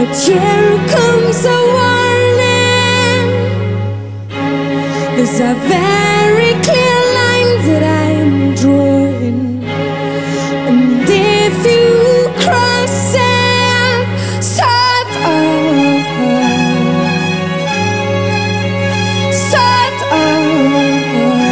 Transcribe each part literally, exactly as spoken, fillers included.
But here comes a warning. There's a very clear line that I am drawing, and if you cross it, start over, start over.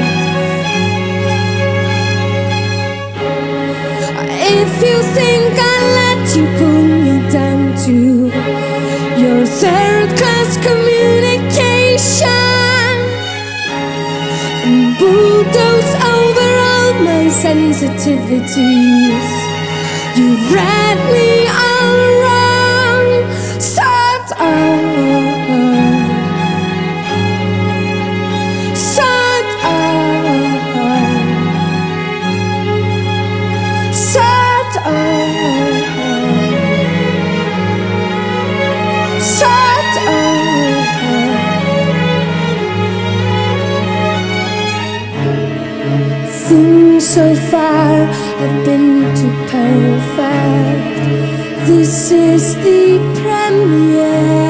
If you think I'll let you pull me down to your third-class communication and bulldoze over all my sensitivities, you read me all wrong. Start over, start over, start over, start over. Things so far have been too perfect. This is the premiere.